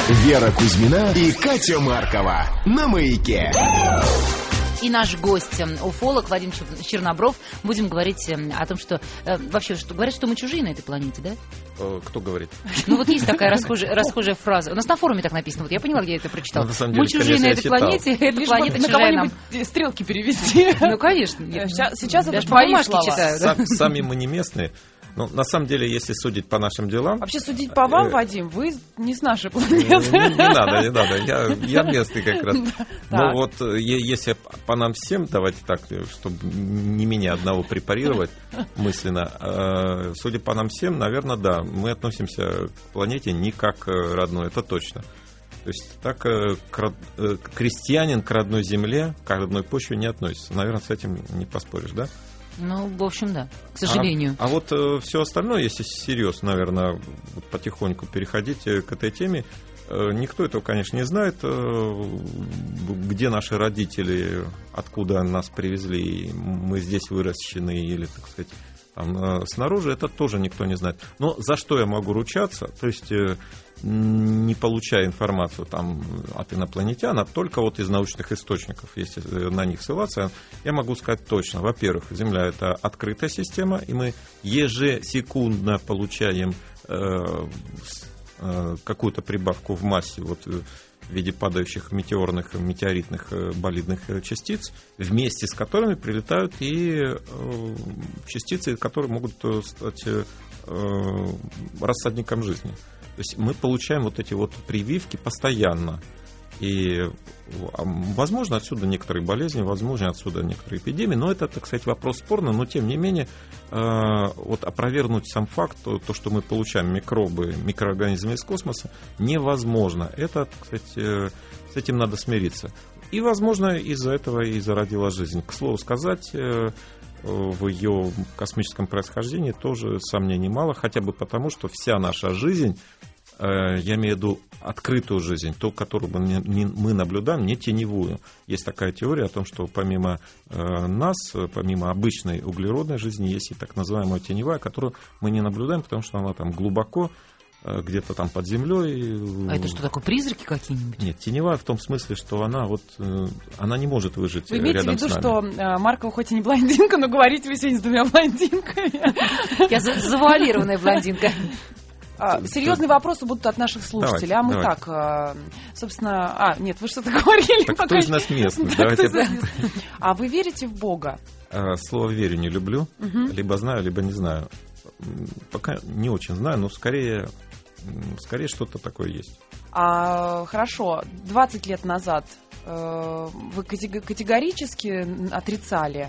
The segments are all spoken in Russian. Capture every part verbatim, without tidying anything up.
Вера Кузьмина и Катя Маркова на Маяке. И наш гость, уфолог Вадим Чернобров. Будем говорить о том, что... Вообще, что говорят, что мы чужие на этой планете, да? Кто говорит? Ну, вот есть такая расхожая, расхожая фраза. У нас на форуме так написано. Вот я поняла, где я это прочитала. Ну, деле, мы чужие конечно, на этой планете, эта Лишь планета на чужая нам. кого-нибудь стрелки перевести. Ну, конечно. Сейчас, сейчас это даже твои бумажки слова. читаю. Да? Сам, сами мы не местные. Но на самом деле, если судить по нашим делам... Вообще, судить по вам, Вадим, вы не с нашей Не, планеты. не надо, не надо. Я, я местный как раз. Но вот если по нам всем, давайте так, чтобы не меня одного препарировать мысленно, судя по нам всем, наверное, да, мы относимся к планете не как к родной, это точно. То есть так крестьянин к родной земле, к родной почве не относится. Наверное, с этим не поспоришь, да? Ну, в общем, да, к сожалению. А, а вот э, все остальное, если серьезно, наверное, вот потихоньку переходить к этой теме, э, никто этого, конечно, не знает, э, где наши родители, откуда нас привезли, мы здесь выращены или, так сказать, там, э, снаружи, это тоже никто не знает. Но за что я могу ручаться, то есть... Э, не получая информацию там, от инопланетян, а только вот из научных источников, если на них ссылаться, я могу сказать точно. Во-первых, Земля — это открытая система, и мы ежесекундно получаем э, э, какую-то прибавку в массе вот, в виде падающих метеорных, метеоритных болидных частиц, вместе с которыми прилетают и э, частицы, которые могут стать э, рассадником жизни. То есть мы получаем вот эти вот прививки постоянно. И, возможно, отсюда некоторые болезни, возможно, отсюда некоторые эпидемии. Но это, так сказать, вопрос спорный. Но, тем не менее, вот опровергнуть сам факт, то, что мы получаем микробы, микроорганизмы из космоса, невозможно. Это, так сказать, с этим надо смириться. И, возможно, из-за этого и зародилась жизнь. К слову сказать... в ее космическом происхождении тоже сомнений мало, хотя бы потому, что вся наша жизнь, я имею в виду открытую жизнь, ту, которую мы наблюдаем, не теневую. Есть такая теория о том, что помимо нас, помимо обычной углеродной жизни, есть и так называемая теневая, которую мы не наблюдаем, потому что она там глубоко, где-то там под землей. А это что такое, призраки какие-нибудь? Нет, теневая в том смысле, что она вот она не может выжить вы рядом с нами. Вы имеете в виду, что Маркова хоть и не блондинка, но говорите вы сегодня с двумя блондинками? Я завуалированная блондинка. Серьезные вопросы будут от наших слушателей. Давайте, а мы давайте. так, собственно... А, нет, вы что-то говорили. Так пока... кто из нас местный? Давайте. А вы верите в Бога? Слово «верю» не люблю. Угу. Либо знаю, либо не знаю. Пока не очень знаю, но скорее, скорее что-то такое есть. А, хорошо. двадцать лет назад э, вы категорически отрицали?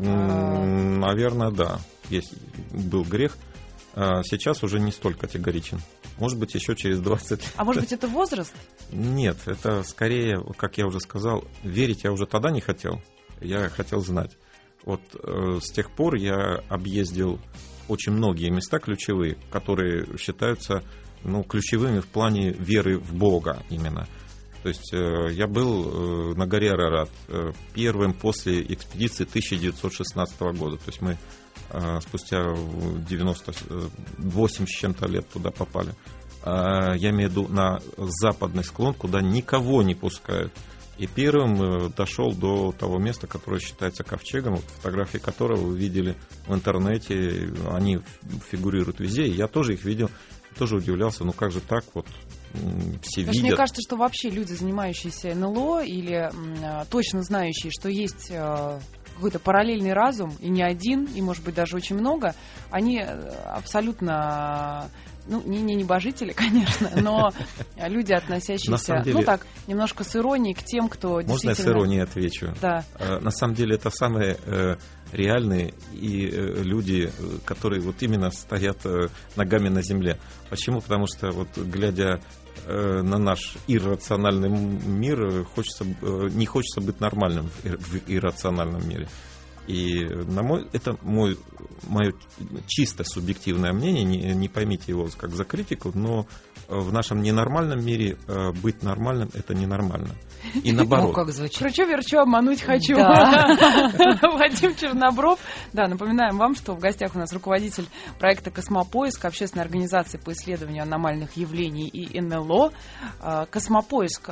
Наверное, да. Есть, был грех. Сейчас уже не столь категоричен. Может быть, еще через двадцать лет. А может быть, это возраст? Нет, это скорее, как я уже сказал, верить я уже тогда не хотел. Я хотел знать. Вот э, с тех пор я объездил очень многие места ключевые, которые считаются ну, ключевыми в плане веры в Бога именно. То есть э, я был э, на горе Арарат э, первым после экспедиции тысяча девятьсот шестнадцатого года. То есть мы э, спустя девяносто восемь с чем-то лет туда попали. Э, я имею в виду на западный склон, куда никого не пускают. И первым дошел до того места, которое считается ковчегом, вот фотографии которого вы видели в интернете, они фигурируют везде, и я тоже их видел, тоже удивлялся, ну как же так, вот все Потому видят. Мне кажется, что вообще люди, занимающиеся эн эл о или м, точно знающие, что есть э, какой-то параллельный разум, и не один, и может быть даже очень много, они абсолютно... Ну, не, не небожители, конечно, но люди, относящиеся, деле, ну так, немножко с иронией к тем, кто можно действительно... Можно я с иронией отвечу? Да. На самом деле это самые э, реальные и э, люди, которые вот именно стоят э, ногами на земле. Почему? Потому что вот глядя э, на наш иррациональный мир, хочется, э, не хочется быть нормальным в, в иррациональном мире. И на мой, это мой, мое чисто субъективное мнение, не, не поймите его как за критику, но в нашем ненормальном мире быть нормальным – это ненормально. И наоборот. Ну, как звучит. Кручу-верчу, обмануть хочу. Да. Вадим Чернобров. Да, напоминаем вам, что в гостях у нас руководитель проекта «Космопоиск», общественной организации по исследованию аномальных явлений и эн эл о. «Космопоиск».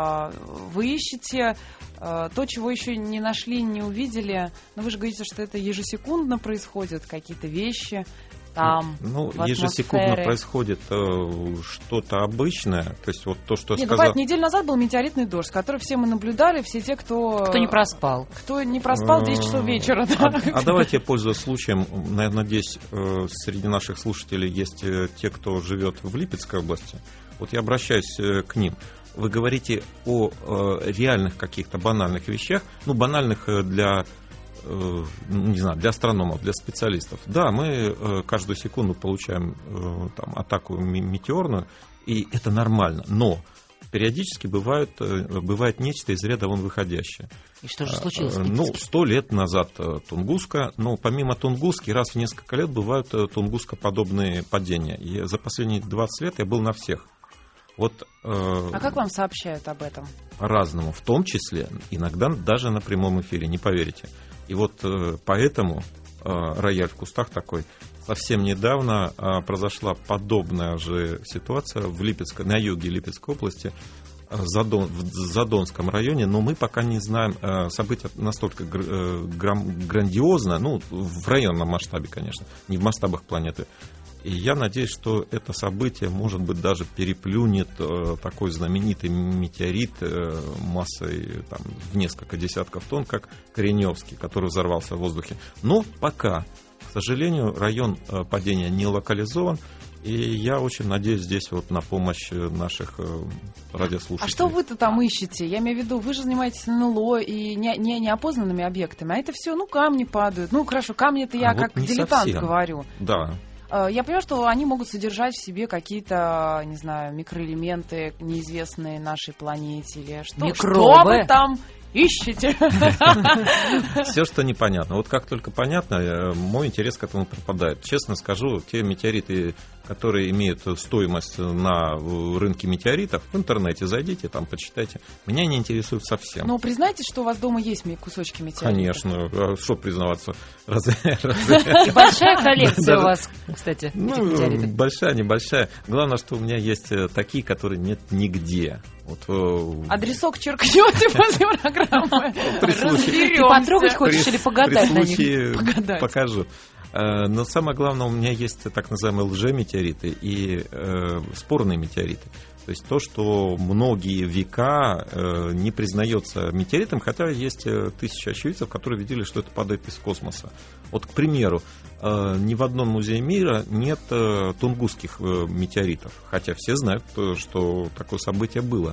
Вы ищете то, чего еще не нашли, не увидели. Но вы же говорите, что это ежесекундно происходят какие-то вещи там, ну, в ежесекундно атмосфере. происходит э, что-то обычное. То есть вот то, что я Нет, сказал... бывает, неделю назад был метеоритный дождь, который все мы наблюдали, все те, кто... Кто не проспал. Кто не проспал, десять часов вечера. Да. А, а давайте я, пользуясь случаем, наверное, надеюсь, э, среди наших слушателей есть э, те, кто живет в Липецкой области. Вот я обращаюсь э, к ним. Вы говорите о э, реальных каких-то банальных вещах, ну, банальных э, для, э, не знаю, для астрономов, для специалистов. Да, мы э, каждую секунду получаем э, там, атаку метеорную, и это нормально, но периодически бывает, э, бывает нечто из ряда вон выходящее. И что же случилось? Э, ну, сто лет назад э, Тунгуска, но помимо Тунгуски, раз в несколько лет бывают э, Тунгуска-подобные падения. И за последние двадцать лет я был на всех. Вот, э, а как вам сообщают об этом? По-разному, в том числе, иногда даже на прямом эфире, не поверите. И вот э, поэтому э, рояль в кустах такой. Совсем недавно э, произошла подобная же ситуация в Липецкой, на юге Липецкой области, э, Задон, в Задонском районе, но мы пока не знаем, э, событие настолько гр, э, грам, грандиозное, ну, в районном масштабе, конечно, не в масштабах планеты. И я надеюсь, что это событие, может быть, даже переплюнет э, такой знаменитый метеорит э, массой там, в несколько десятков тонн, как Кореневский, который взорвался в воздухе. Но пока, к сожалению, район э, падения не локализован. И я очень надеюсь здесь вот на помощь наших э, радиослушателей. А что вы-то там ищете? Я имею в виду, вы же занимаетесь эн эл о и не, не, неопознанными объектами, а это все, ну, камни падают. Ну, хорошо, камни это я а как вот дилетант совсем. говорю. Да. Я понимаю, что они могут содержать в себе какие-то, не знаю, микроэлементы, неизвестные нашей планете или что. Микробы. Что вы там ищете? Все, что непонятно. Вот как только понятно, мой интерес к этому пропадает. Честно скажу, те метеориты, которые имеют стоимость на рынке метеоритов, в интернете зайдите, там почитайте. Меня не интересует совсем. Ну, признайтесь, что у вас дома есть кусочки метеоритов. Конечно. А что признаваться? Разве, разве... Большая коллекция Даже... у вас, кстати, ну, этих метеоритов? Большая, небольшая. Главное, что у меня есть такие, которые нет нигде. Вот, адресок черкнете после программы. Ты потрогать хочешь или погадать на них? Покажу. Но самое главное, у меня есть так называемые лжеметеориты и э, спорные метеориты. То есть то, что многие века э, не признается метеоритом, хотя есть тысячи очевидцев, которые видели, что это падает из космоса. Вот, к примеру, э, ни в одном музее мира нет э, тунгусских э, метеоритов, хотя все знают, что такое событие было.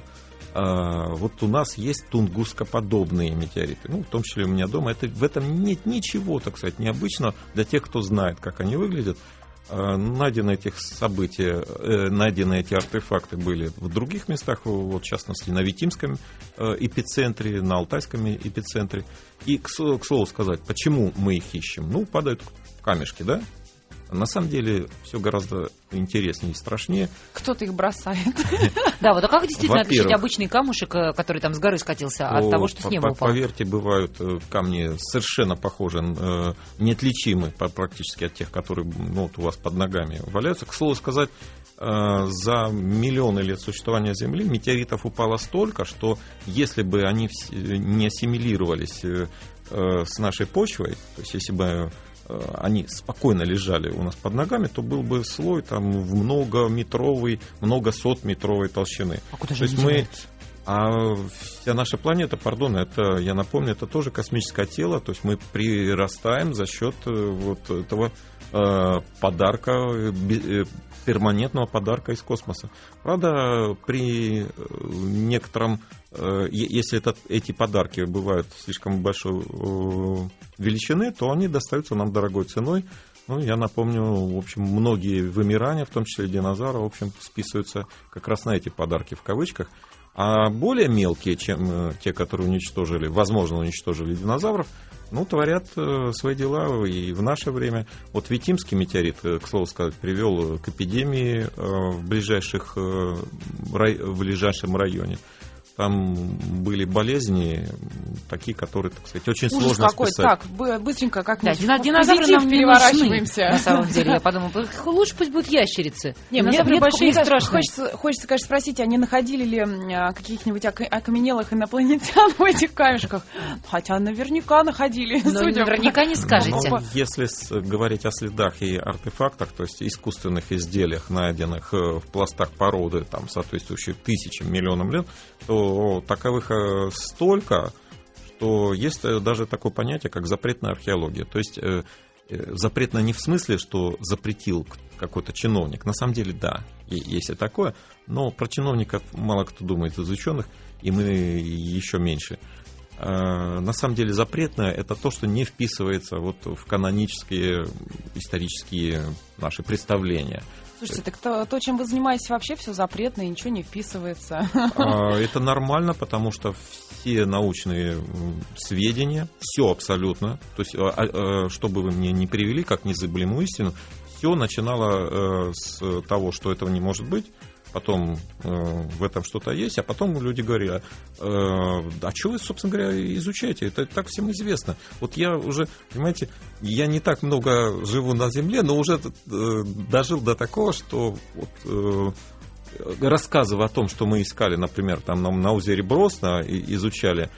Вот у нас есть тунгускоподобные метеориты, ну, в том числе у меня дома. Это, в этом нет ничего, так сказать, необычного для тех, кто знает, как они выглядят. Найдены этих события, найдены эти артефакты были в других местах, вот, в частности, на Витимском эпицентре, на Алтайском эпицентре. И, к слову сказать, почему мы их ищем? Ну, падают камешки, да? На самом деле все гораздо интереснее и страшнее. Кто-то их бросает. Да, вот а как действительно отличить обычный камушек, который там с горы скатился, от того, что с неба упал? Поверьте, бывают камни совершенно похожи, неотличимы практически от тех, которые ну, вот у вас под ногами валяются. К слову сказать, за миллионы лет существования Земли метеоритов упало столько, что если бы они не ассимилировались с нашей почвой, то есть если бы они спокойно лежали у нас под ногами, то был бы слой там в многометровой, многосотметровой толщины. А куда же то есть мы, а вся наша планета, пардон, это, я напомню, это тоже космическое тело, то есть мы прирастаем за счет вот этого э, подарка, э, перманентного подарка из космоса. Правда, при некотором, э, если это, эти подарки бывают слишком большой э, величины, то они достаются нам дорогой ценой. Ну, я напомню, в общем, многие вымирания, в том числе динозавров, в общем, списываются как раз на эти подарки в кавычках. А более мелкие, чем те, которые уничтожили, возможно, уничтожили динозавров, ну, творят э, свои дела и в наше время. Вот Витимский метеорит, к слову сказать, привел к эпидемии э, в, ближайших, э, рай, в ближайшем районе. Там были болезни, такие, которые, так сказать, очень Ужас сложно какой. списать. Так, быстренько как-нибудь. Да, динозавры нам не переворачиваемся. нужны, на самом деле. Я подумала, лучше пусть будут ящерицы. Не, мне, Динозавры мне большие и кажется, страшные. хочется, хочется, конечно, спросить, а не находили ли а, каких-нибудь ок- окаменелых инопланетян в этих камешках? Хотя наверняка находили. Но судя наверняка по... не скажете. Ну, если с, говорить о следах и артефактах, то есть искусственных изделиях, найденных в пластах породы, там, соответствующие тысячам, миллионам лет, то таковых столько, что есть даже такое понятие, как запретная археология. То есть э, э, запретно не в смысле, что запретил какой-то чиновник. На самом деле, да, есть и такое, но про чиновников мало кто думает из ученых, и мы еще меньше. Э, на самом деле запретное — это то, что не вписывается вот в канонические исторические наши представления. Слушайте, так то, то, чем вы занимаетесь, вообще все запретно и ничего не вписывается. Это нормально, потому что все научные сведения, все абсолютно, то есть, что бы вы мне не привели, как незыблемую истину, все начинало с того, что этого не может быть, потом в этом что-то есть, а потом люди говорят, а что вы, собственно говоря, изучаете? Это так всем известно. Вот я уже, понимаете, я не так много живу на Земле, но уже дожил до такого, что вот, рассказывая о том, что мы искали, например, там на, на озере Бросна, изучали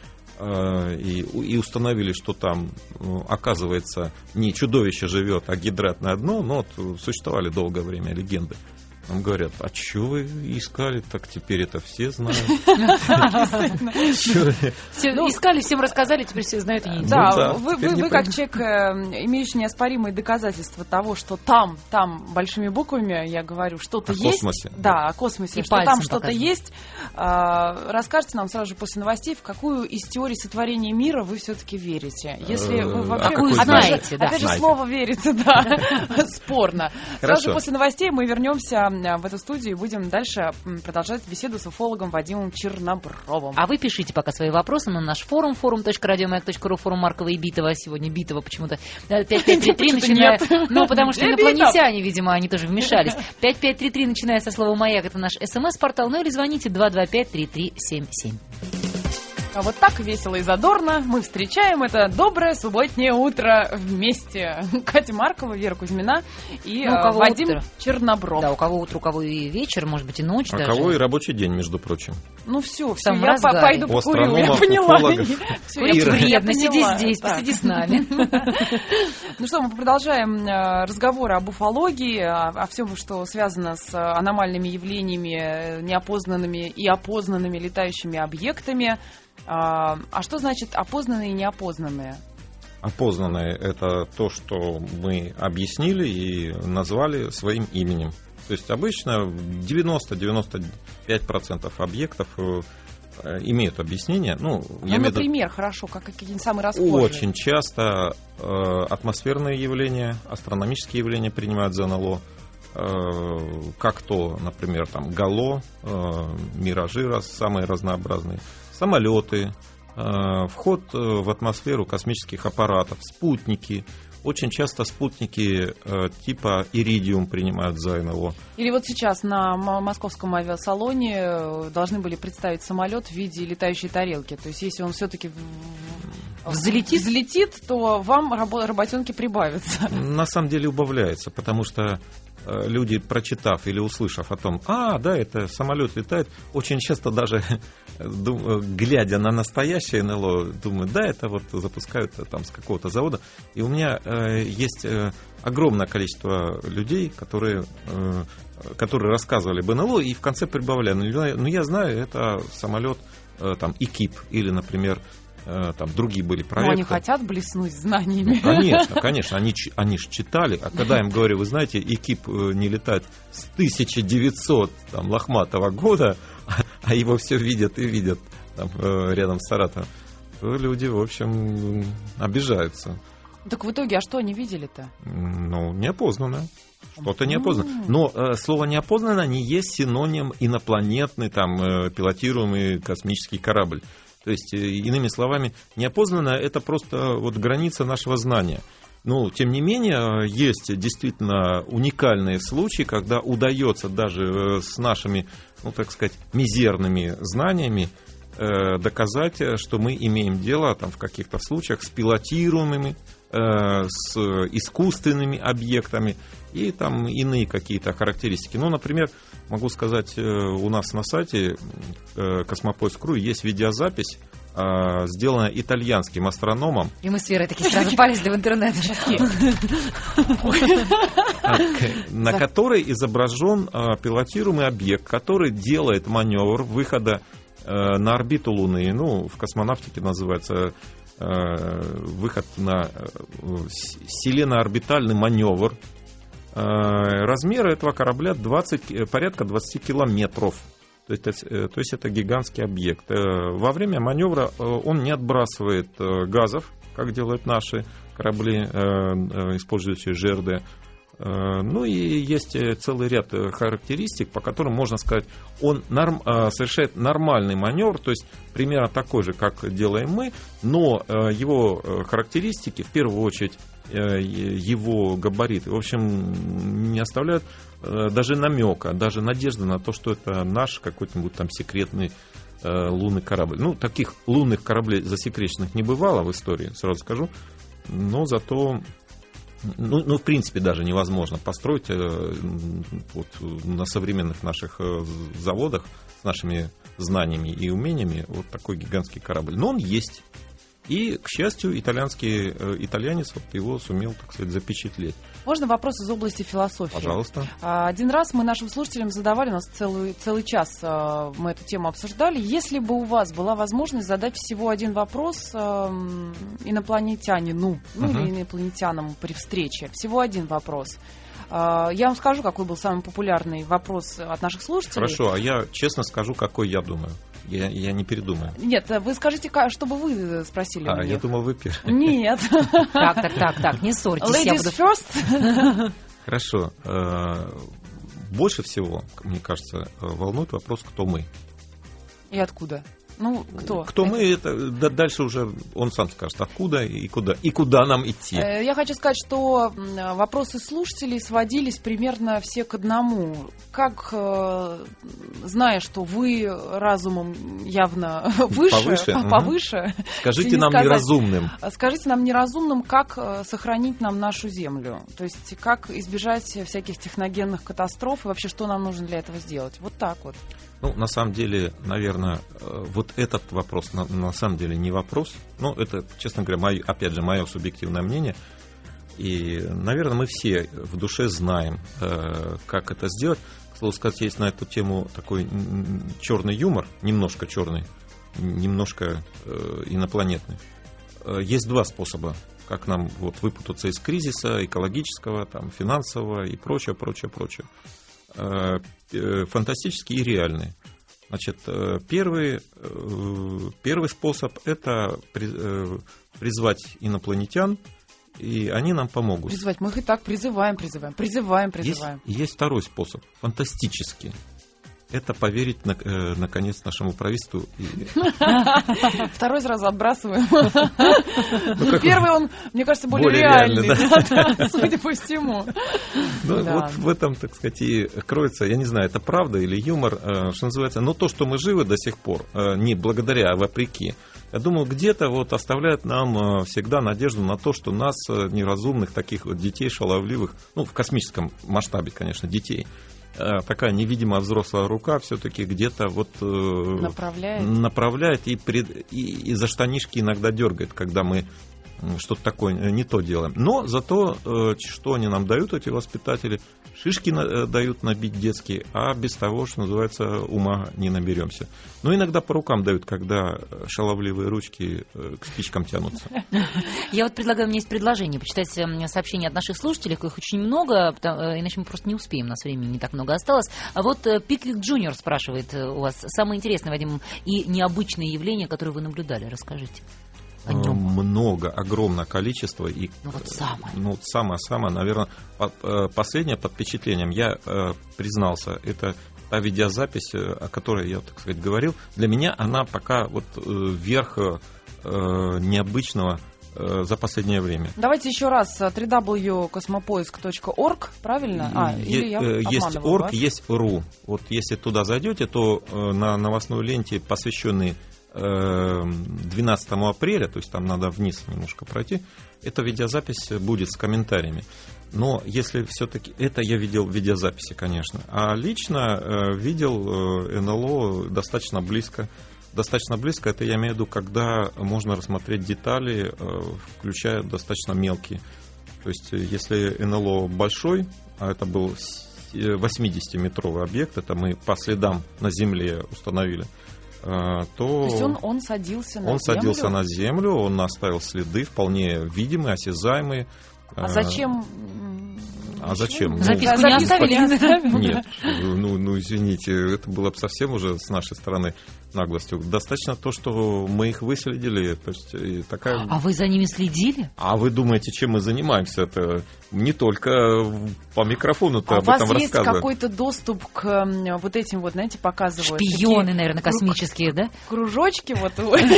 и, и установили, что там, оказывается, не чудовище живет, а гидратное дно, но вот существовали долгое время легенды. Нам говорят, а что вы искали, так теперь это все знают. Искали, всем рассказали, теперь все знают и не Да, знают. вы как человек, имеющий неоспоримые доказательства того, что там, там большими буквами, я говорю, что-то есть. О космосе. Да, о космосе, что там что-то есть. Расскажите нам сразу же после новостей, в какую из теорий сотворения мира вы все-таки верите. Если вы вообще... Какую знаете, да. Опять же, слово верится, да, спорно. Сразу же после новостей мы вернемся в эту студию и будем дальше продолжать беседу с уфологом Вадимом Чернобровым. А вы пишите пока свои вопросы на наш форум, форум точка радиомаяк точка ру, форум Маркова и Битова. Сегодня Битова почему-то пять пять три три, начиная... Ну, потому что инопланетяне, видимо, они тоже вмешались. пять пять три три, начиная со слова «Маяк», это наш смс-портал. Ну или звоните два два пять три три семь семь. А вот так весело и задорно мы встречаем это доброе субботнее утро вместе. Катя Маркова, Вера Кузьмина и ну, э, Вадим утро. Чернобров. Да, у кого утро, у кого и вечер, может быть, и ночь а даже. У кого и рабочий день, между прочим. Ну все, все, я разгаре. пойду покурю, я поняла. Вредно, сиди здесь, посиди с нами. Ну что, мы продолжаем разговоры об уфологии, о всем, что связано с аномальными явлениями, неопознанными и опознанными летающими объектами. А, а что значит опознанные и неопознанные? Опознанные — это то, что мы объяснили и назвали своим именем. То есть обычно девяносто - девяносто пять процентов объектов имеют объяснение. Ну, ну я например, имею... хорошо, как какие-нибудь самые расхожие? Очень часто э, атмосферные явления, астрономические явления принимают за эн эл о. Э, как то, например, там гало, э, миражи самые разнообразные. Самолеты, вход в атмосферу космических аппаратов, спутники. Очень часто спутники типа Иридиум принимают за эн эл о. Или вот сейчас на московском авиасалоне должны были представить самолет в виде летающей тарелки. То есть если он все-таки взлетит, взлетит, то вам работенки прибавятся. На самом деле убавляется, потому что люди, прочитав или услышав о том, а, да, это самолет летает, очень часто даже глядя на настоящее эн эл о, думают, да, это вот запускают там с какого-то завода. И у меня э, есть э, огромное количество людей, которые, э, которые рассказывали об эн эл о и в конце прибавляли, ну, я знаю, это самолет э, там ИКИП или, например, там другие были проекты. Но они хотят блеснуть знаниями. Ну, конечно, конечно, они, они же читали, а когда им говорю, вы знаете, ИКИП не летает с тысяча девятисотого там, лохматого года, а его все видят и видят там, рядом с Саратовом, то люди, в общем, обижаются. Так в итоге, а что они видели-то? Ну, неопознанное. Что-то неопознанное. Но э, слово неопознанное не есть синоним инопланетный, там, э, пилотируемый космический корабль. То есть, э, иными словами, неопознанное — это просто вот граница нашего знания. Но, тем не менее, есть действительно уникальные случаи, когда удается даже с нашими, ну, так сказать, мизерными знаниями э, доказать, что мы имеем дело там, в каких-то случаях с пилотируемыми, э, с искусственными объектами и там иные какие-то характеристики. Ну, например, могу сказать, у нас на сайте э, Космопоиск точка ру есть видеозапись, сделанная итальянским астрономом. И мы с Верой такие сразу полезли в интернет. На которой изображен пилотируемый объект, который делает маневр выхода на орбиту Луны. Ну, в космонавтике называется выход на селено-орбитальный маневр. Размеры этого корабля двадцать, порядка двадцать километров. То есть, то есть это гигантский объект. Во время маневра он не отбрасывает газов, как делают наши корабли, использующие ЖРД. Ну и есть целый ряд характеристик, по которым можно сказать, он норм, совершает нормальный маневр, то есть примерно такой же, как делаем мы, но его характеристики, в первую очередь его габариты, в общем, не оставляют даже намека, даже надежды на то, что это наш какой-нибудь там секретный э, лунный корабль. Ну, таких лунных кораблей засекреченных не бывало в истории, сразу скажу, но зато, ну, ну в принципе, даже невозможно построить э, вот, на современных наших э, заводах с нашими знаниями и умениями вот такой гигантский корабль. Но он есть. И, к счастью, итальянский, э, итальянец вот его сумел, так сказать, запечатлеть. Можно вопрос из области философии? Пожалуйста. Один раз мы нашим слушателям задавали, у нас целый, целый час э, мы эту тему обсуждали. Если бы у вас была возможность задать всего один вопрос э, инопланетянину, ну uh-huh. или инопланетянам при встрече, всего один вопрос. Э, я вам скажу, какой был самый популярный вопрос от наших слушателей. Хорошо, а я честно скажу, какой я думаю. Я, я не передумаю. Нет, вы скажите, чтобы вы спросили. А, мне. Я думал, вы первый. Нет. Так, так, так, так, не ссорьтесь. Ladies буду... first. Хорошо. Больше всего, мне кажется, волнует вопрос, кто мы. И откуда? Ну, кто? Кто это? Мы, это да, дальше уже он сам скажет, откуда и куда, и куда нам идти. Я хочу сказать, что вопросы слушателей сводились примерно все к одному. Как, зная, что вы разумом явно выше, повыше, повыше угу. скажите нам сказать, неразумным. Скажите нам неразумным, как сохранить нам нашу Землю. То есть, как избежать всяких техногенных катастроф и вообще, что нам нужно для этого сделать. Вот так вот. Ну, на самом деле, наверное, вот этот вопрос, на, на самом деле, не вопрос. Ну, это, честно говоря, мое, опять же, мое субъективное мнение. И, наверное, мы все в душе знаем, как это сделать. К слову сказать, есть на эту тему такой черный юмор, немножко черный, немножко инопланетный. Есть два способа, как нам вот выпутаться из кризиса экологического, там, финансового и прочее, прочее, прочее. Фантастические и реальные. Значит, первый, первый способ – это призвать инопланетян, и они нам помогут. Призвать. Мы их и так призываем, призываем, призываем, призываем. Есть, есть второй способ, фантастический. Это поверить, наконец, нашему правительству. Второй сразу отбрасываем. Первый, он, мне кажется, более реальный, судя по всему. Вот в этом, так сказать, и кроется, я не знаю, это правда или юмор, что называется, но то, что мы живы до сих пор, не благодаря, а вопреки, я думаю, где-то вот оставляет нам всегда надежду на то, что нас, неразумных таких вот детей шаловливых, ну, в космическом масштабе, конечно, детей, такая невидимая взрослая рука все-таки где-то вот направляет, направляет и, пред, и, и за штанишки иногда дергает, когда мы что-то такое не то делаем. Но зато, что они нам дают, эти воспитатели, шишки дают набить детские, а без того, что называется, ума не наберемся. Но иногда по рукам дают, когда шаловливые ручки к спичкам тянутся. Я вот предлагаю, у меня есть предложение, почитать сообщения от наших слушателей, их очень много, иначе мы просто не успеем, у нас времени не так много осталось. А вот Пиклик Джуниор спрашивает у вас, самое интересное, Вадим, и необычное явление, которое вы наблюдали, расскажите. много, огромное количество. И, ну вот самое. Ну, самое-самое, наверное, последнее под впечатлением, я э, признался, это та видеозапись, о которой я, так сказать, говорил. Для меня она пока вот э, верх э, необычного э, за последнее время. Давайте еще раз, дабл ю дабл ю дабл ю точка космопоиск точка орг, правильно? А, е- или я есть орг, вас? Есть ру. Вот если туда зайдете, то э, на новостной ленте, посвященной двенадцатому апреля, то есть там надо вниз немножко пройти, эта видеозапись будет с комментариями. Но если все-таки... Это я видел в видеозаписи, конечно. А лично э, видел э, эн эл о достаточно близко. Достаточно близко, это я имею в виду, когда можно рассмотреть детали, э, включая достаточно мелкие. То есть если эн эл о большой, а это был восьмидесятиметровый объект, это мы по следам на Земле установили, то, то есть он, он садился на он землю? садился на землю, он оставил следы вполне видимые, осязаемые. А зачем? А зачем? Записку ну, не оставили? Нет, ну, ну извините, это было бы совсем уже с нашей стороны наглостью. Достаточно то, что мы их выследили. То есть, такая... А вы за ними следили? А вы думаете, чем мы занимаемся? Это не только по микрофону-то а об этом рассказываем. А у вас есть какой-то доступ к вот этим вот, знаете, показывают? Шпионы, такие, наверное, космические, да? Кружочки, вот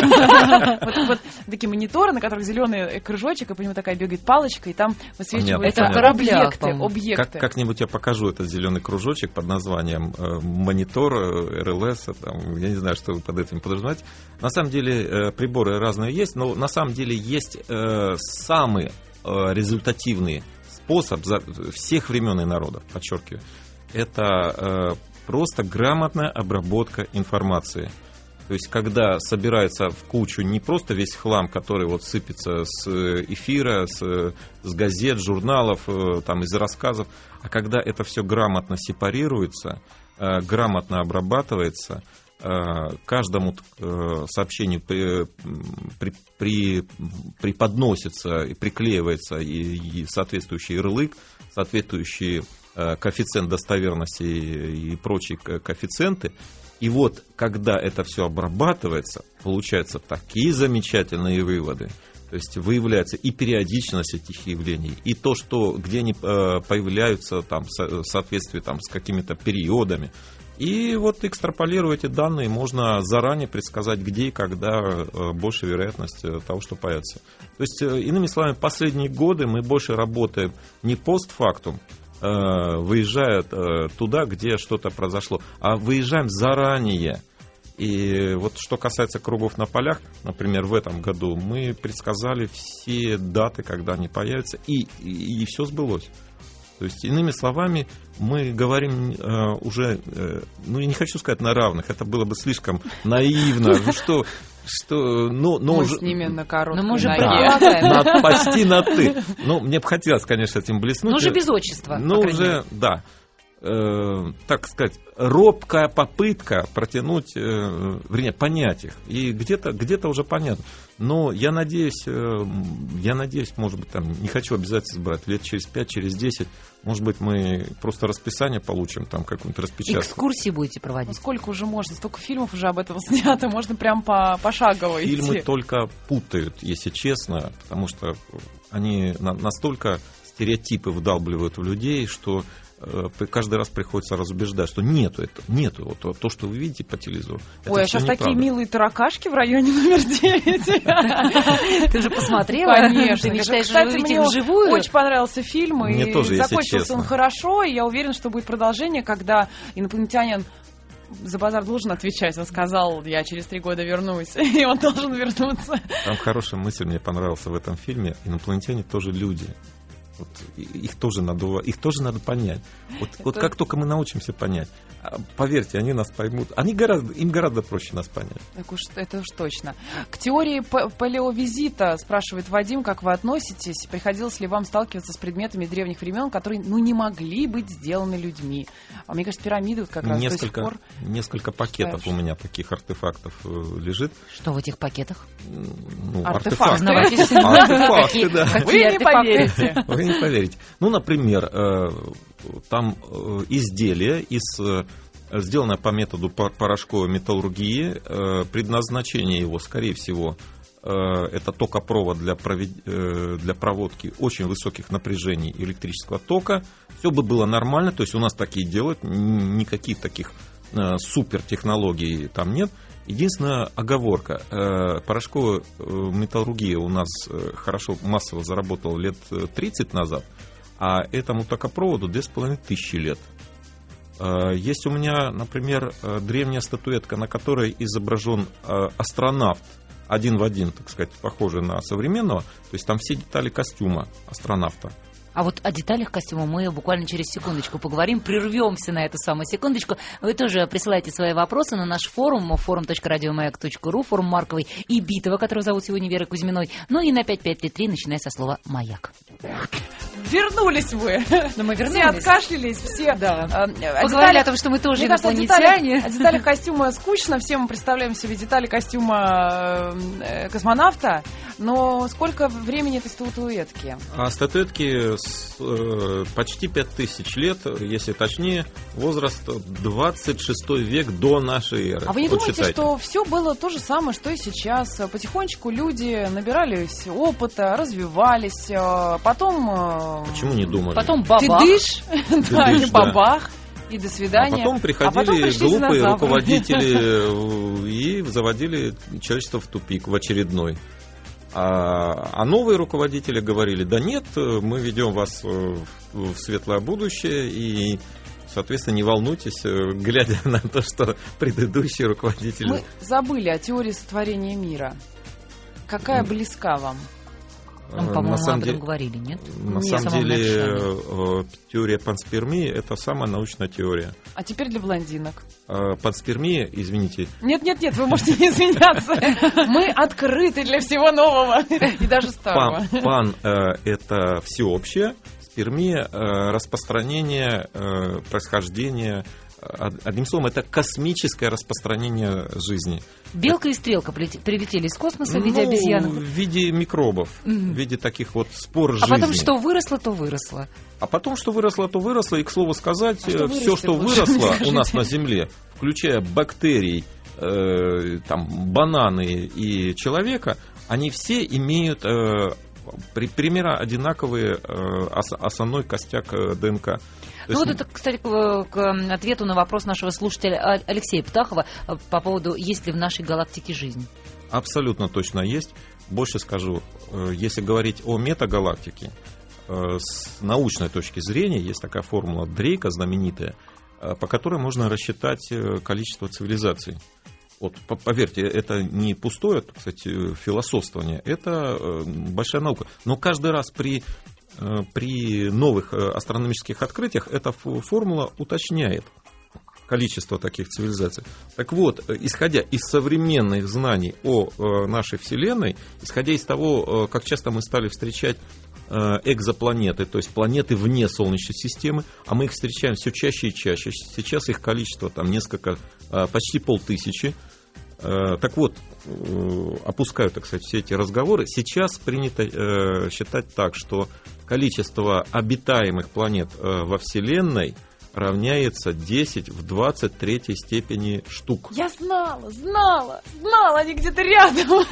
такие мониторы, на которых зеленый кружочек, и по нему такая бегает палочка, и там высвечиваются объекты. объекты. Как, как-нибудь я покажу этот зеленый кружочек под названием э, монитор, эр эл эс, там, я не знаю, что вы под этим подразумеваете. На самом деле э, приборы разные есть, но на самом деле есть э, самый э, результативный способ за всех времен и народов, подчеркиваю. Это э, просто грамотная обработка информации. То есть, когда собирается в кучу не просто весь хлам, который вот сыпется с эфира, с, с газет, журналов, там, из рассказов, а когда это все грамотно сепарируется, э, грамотно обрабатывается, э, каждому э, сообщению при, при, при, преподносится и приклеивается и, и соответствующий ярлык, соответствующий э, коэффициент достоверности и, и прочие коэффициенты. И вот, когда это все обрабатывается, получаются такие замечательные выводы. То есть выявляется и периодичность этих явлений, и то, что, где они э, появляются там, в соответствии там, с какими-то периодами. И вот экстраполируя эти данные, можно заранее предсказать, где и когда э, больше вероятность того, что появится. То есть, э, иными словами, последние годы мы больше работаем не постфактум, выезжают туда, где что-то произошло, а выезжаем заранее. И вот что касается кругов на полях, например, в этом году мы предсказали все даты, когда они появятся, и, и, и все сбылось. То есть, иными словами, мы говорим э, уже, э, ну, я не хочу сказать на равных, это было бы слишком наивно, ну что... Что, ну, но мы уже, с ними на короткой мы уже ноге. На, почти на «ты». Ну, мне бы хотелось, конечно, этим блеснуть. Ну, уже без отчества. Ну, уже, да. Э, так сказать, робкая попытка протянуть, э, вернее, понять их. И где-то, где-то уже понятно. Но я надеюсь, э, я надеюсь, может быть, там, не хочу обязательно брать, лет через пять, через десять, может быть, мы просто расписание получим, там, какую-нибудь распечатку. Экскурсии будете проводить? Ну, сколько уже можно? Столько фильмов уже об этом снято, можно прям по, пошагово идти. Фильмы только путают, если честно, потому что они на, настолько стереотипы вдалбливают в людей, что каждый раз приходится разубеждать, что нету этого, нету вот то, что вы видите по телевизору. Ой, а сейчас неправда. Такие милые таракашки в районе номер девять. Ты уже посмотрела? Конечно. Ты мечтаешь увидеть их вживую? Очень понравился фильм, и закончился он хорошо, и я уверена, что будет продолжение, когда инопланетянин за базар должен отвечать. Он сказал, я через три года вернусь, и он должен вернуться. Там хорошая мысль мне понравилась в этом фильме. Инопланетяне тоже люди. Вот их тоже надо, их тоже надо понять. Вот, это... вот как только мы научимся понять, поверьте, они нас поймут. Они гораздо, им гораздо проще нас понять. Так уж, это уж точно. К теории палеовизита спрашивает Вадим, как вы относитесь? Приходилось ли вам сталкиваться с предметами древних времен, которые, ну, не могли быть сделаны людьми? А мне кажется, пирамиды вот как раз несколько, до сих пор... Несколько пакетов у меня таких артефактов лежит. Что в этих пакетах? Ну, артефакты. Артефакты, да. Вы не поверите. Вы не поверите. Ну, например, там изделие из, сделанное по методу порошковой металлургии, предназначение его, скорее всего, это токопровод для, провед... для проводки очень высоких напряжений электрического тока, все бы было нормально, то есть у нас такие делают, никаких таких супертехнологий там нет. Единственная оговорка, порошковая металлургия у нас хорошо массово заработала лет тридцать назад, а этому токопроводу две с половиной тысячи лет. Есть у меня, например, древняя статуэтка, на которой изображен астронавт, один в один, так сказать, похожий на современного, то есть там все детали костюма астронавта. А вот о деталях костюма мы буквально через секундочку поговорим, прервемся на эту самую секундочку. Вы тоже присылайте свои вопросы на наш форум, форум точка радиомаяк точка ру, форум Марковой и Битова, которую зовут сегодня Верой Кузьминой, ну и на пять пять три три, начиная со слова «Маяк». Вернулись вы. Но мы вернулись. Все откашлялись, все. Да. А, поговорили деталях, о том, что мы тоже мне инопланетяне. кажется, о деталях, о деталях костюма скучно. Все мы представляем себе детали костюма э, космонавта. Но сколько времени этой статуэтки? А статуэтки с, э, почти пять тысяч лет, если точнее, возраст двадцать шестой век до нашей эры. А вы не вот думаете, считайте. что все было то же самое, что и сейчас? Потихонечку люди набирались опыта, развивались, потом... Почему не думали? Потом бабах. Ты дышь, да, и да. бабах, и до свидания. А потом приходили а потом пришли глупые динозавры. руководители и заводили человечество в тупик, в очередной. А, а новые руководители говорили: да нет, мы ведем вас в, в светлое будущее, и, соответственно, не волнуйтесь, глядя на то, что предыдущие руководители... Мы забыли о теории сотворения мира. Какая близка вам? Мы, по-моему, на самом об этом деле, говорили, нет? На Не самом в самом деле, начале. теория панспермии – это самая научная теория. А теперь для блондинок. Панспермия, извините... Нет-нет-нет, вы можете не извиняться. Мы открыты для всего нового и даже старого. Пан, пан э, – это всеобщее, спермия – э, распространение, э, происхождение. Одним словом, это космическое распространение жизни. Белка и стрелка прилетели из космоса в виде ну, обезьянок. В виде микробов, mm-hmm. в виде таких вот спор жизни. А потом что выросло, то выросло. А потом что выросло, то выросло. И, к слову сказать, а что все, что лучше, выросло у нас на Земле, включая бактерий, э, там, бананы и человека, они все имеют э, при, примерно одинаковый э, основной костяк э, ДНК. Ну вот это, кстати, к, к ответу на вопрос нашего слушателя Алексея Птахова по поводу, есть ли в нашей галактике жизнь. Абсолютно точно есть. Больше скажу, если говорить о метагалактике, с научной точки зрения есть такая формула Дрейка знаменитая, по которой можно рассчитать количество цивилизаций. Вот, поверьте, это не пустое, кстати, философствование, это большая наука. Но каждый раз при... При новых астрономических открытиях эта формула уточняет количество таких цивилизаций. Так вот, исходя из современных знаний о нашей Вселенной, исходя из того, как часто мы стали встречать экзопланеты, то есть планеты вне Солнечной системы, а мы их встречаем все чаще и чаще. Сейчас их количество там несколько, почти полтысячи. Так вот, опускаю, так сказать, все эти разговоры. Сейчас принято э, считать так, что количество обитаемых планет э, во Вселенной равняется десять в двадцать третьей степени штук. Я знала, знала, знала, они где-то рядом.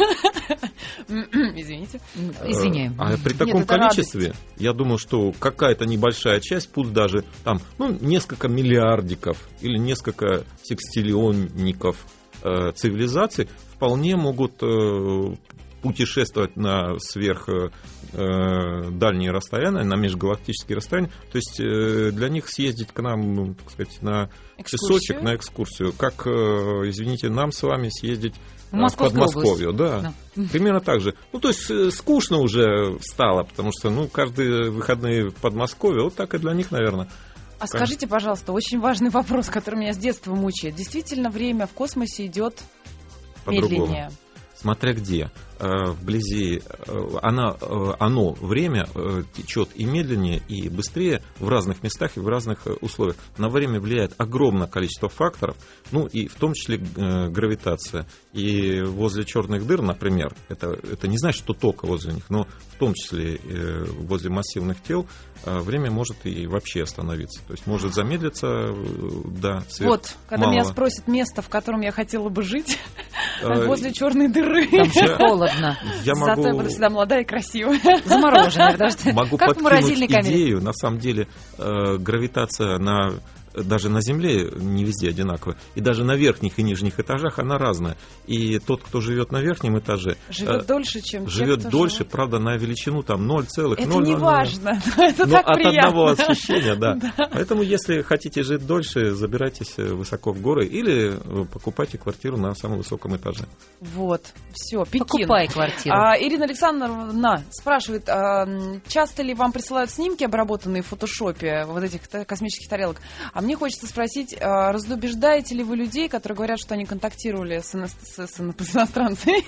Извините. Извиняем. А при таком Нет, количестве, радость. я думаю, что какая-то небольшая часть, пусть даже там, ну, несколько миллиардиков или несколько секстиллионников э, цивилизаций вполне могут э, путешествовать на сверх э, дальние расстояния, на межгалактические расстояния. То есть э, для них съездить к нам, ну, так сказать, на Экскурсию? часочек, на экскурсию, как, э, извините, нам с вами съездить В э, в Московскую Подмосковье. Да. Да. Примерно так же. Ну, то есть э, скучно уже стало, потому что, ну, каждые выходные в Подмосковье, вот так и для них, наверное. А скажите, пожалуйста, очень важный вопрос, который меня с детства мучает. Действительно, время в космосе идет медленнее? Смотря где. Вблизи она, оно, время течет и медленнее, и быстрее в разных местах и в разных условиях. На время влияет огромное количество факторов, ну и в том числе гравитация. И возле черных дыр, например, это, это не значит, что только возле них, но в том числе возле массивных тел время может и вообще остановиться. То есть может замедлиться, да, сверх Вот, когда малого. меня спросят место, в котором я хотела бы жить, возле черной дыры. Там же холодно. Я могу... Зато я буду всегда молодая и красивая. Замороженная, потому что могу как в морозильной камере. идею, на самом деле, э, гравитация на... даже на Земле не везде одинаковая. И даже на верхних и нижних этажах она разная. И тот, кто живет на верхнем этаже... Живет э, дольше, чем живет те, кто дольше, живет. правда, на величину там ноль целых ноль ноль ноль. Это не важно, это но так от приятно. одного освещения, да. да. Поэтому, если хотите жить дольше, забирайтесь высоко в горы или покупайте квартиру на самом высоком этаже. Вот, все, Пекин. Покупай квартиру. А, Ирина Александровна спрашивает, а, часто ли вам присылают снимки, обработанные в фотошопе, вот этих космических тарелок? А мне хочется спросить, а, разубеждаете ли вы людей, которые говорят, что они контактировали с, ино- с, с иностранцами,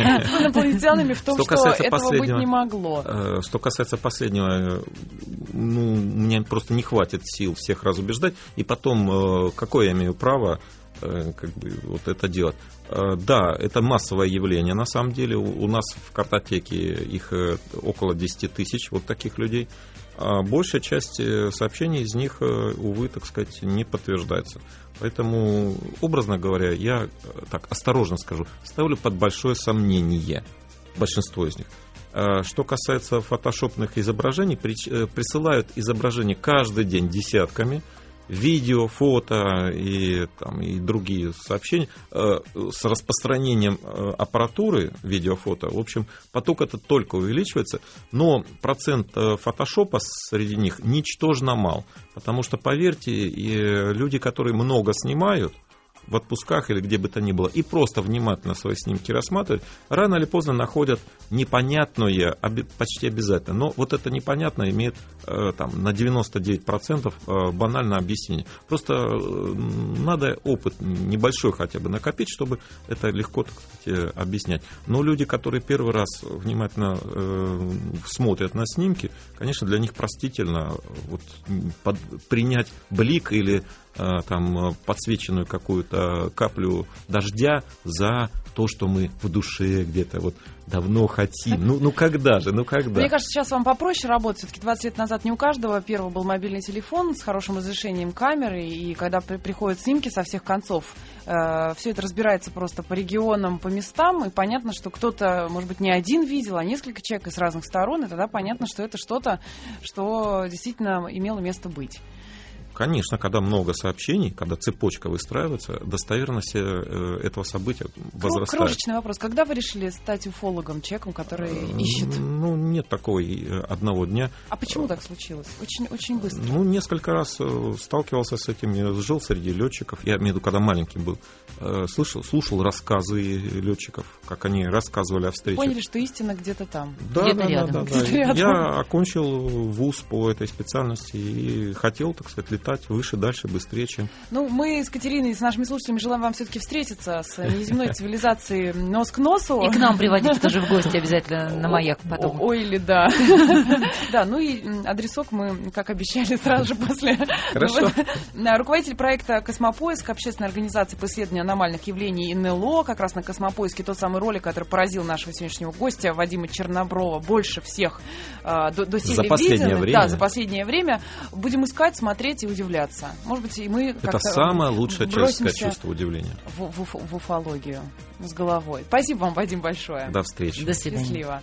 с инопланетянами в том, что этого быть не могло? Что касается последнего, ну, мне просто не хватит сил всех разубеждать. И потом, какое я имею право как бы вот это делать? Да, это массовое явление. На самом деле у нас в картотеке их около десять тысяч вот таких людей. А большая часть сообщений из них, увы, так сказать, не подтверждается. Поэтому, образно говоря, я так осторожно скажу, ставлю под большое сомнение большинство из них. Что касается фотошопных изображений, присылают изображения каждый день десятками, видео, фото и, там, и другие сообщения с распространением аппаратуры видео-фото. В общем, поток этот только увеличивается, но процент фотошопа среди них ничтожно мал. Потому что, поверьте, и люди, которые много снимают, в отпусках или где бы то ни было, и просто внимательно свои снимки рассматривают, рано или поздно находят непонятное, почти обязательно. Но вот это непонятное имеет э, там, на девяносто девять процентов э, банальное объяснение. Просто э, надо опыт небольшой хотя бы накопить, чтобы это легко, так сказать, объяснять. Но люди, которые первый раз внимательно э, смотрят на снимки, конечно, для них простительно вот, под, принять блик или там подсвеченную какую-то каплю дождя за то, что мы в душе где-то вот давно хотим. Ну, ну когда же, ну когда? Мне кажется, сейчас вам попроще работать. Все-таки двадцать лет назад не у каждого первого был мобильный телефон с хорошим разрешением камеры, и когда при- приходят снимки со всех концов, э, все это разбирается просто по регионам, по местам, и понятно, что кто-то, может быть, не один видел, а несколько человек из разных сторон, и тогда понятно, что это что-то, что действительно имело место быть. Конечно, когда много сообщений, когда цепочка выстраивается, достоверность этого события возрастает. Крошечный вопрос. Когда вы решили стать уфологом, человеком, который ищет? Ну, нет такого одного дня. А почему так случилось? Очень, очень быстро. Ну, несколько раз сталкивался с этим, я жил среди летчиков, я имею в виду, когда маленький был, слышал, слушал рассказы летчиков, как они рассказывали о встречах. Поняли, что истина где-то там. Да, где-то да, рядом. да, да, где-то да. рядом. Я окончил вуз по этой специальности и хотел, так сказать, летать выше, дальше, быстрее, чем... Ну, мы с Катериной, с нашими слушателями желаем вам все-таки встретиться с неземной цивилизацией нос к носу. И к нам приводите тоже в гости обязательно на маяк потом. Ой, или да. Да, ну и адресок мы, как обещали, сразу же после. Хорошо. Руководитель проекта «Космопоиск», общественной организации по исследованию аномальных явлений эн эл о, как раз на «Космопоиске» тот самый ролик, который поразил нашего сегодняшнего гостя Вадима Черноброва больше всех до За последнее время. Да, за последнее время. Будем искать, смотреть и удивляться. Может быть, и мы это самое лучшее человеческое чувство удивления. В, в, в уфологию с головой. Спасибо вам, Вадим, большое. До встречи. До свидания. Счастливо.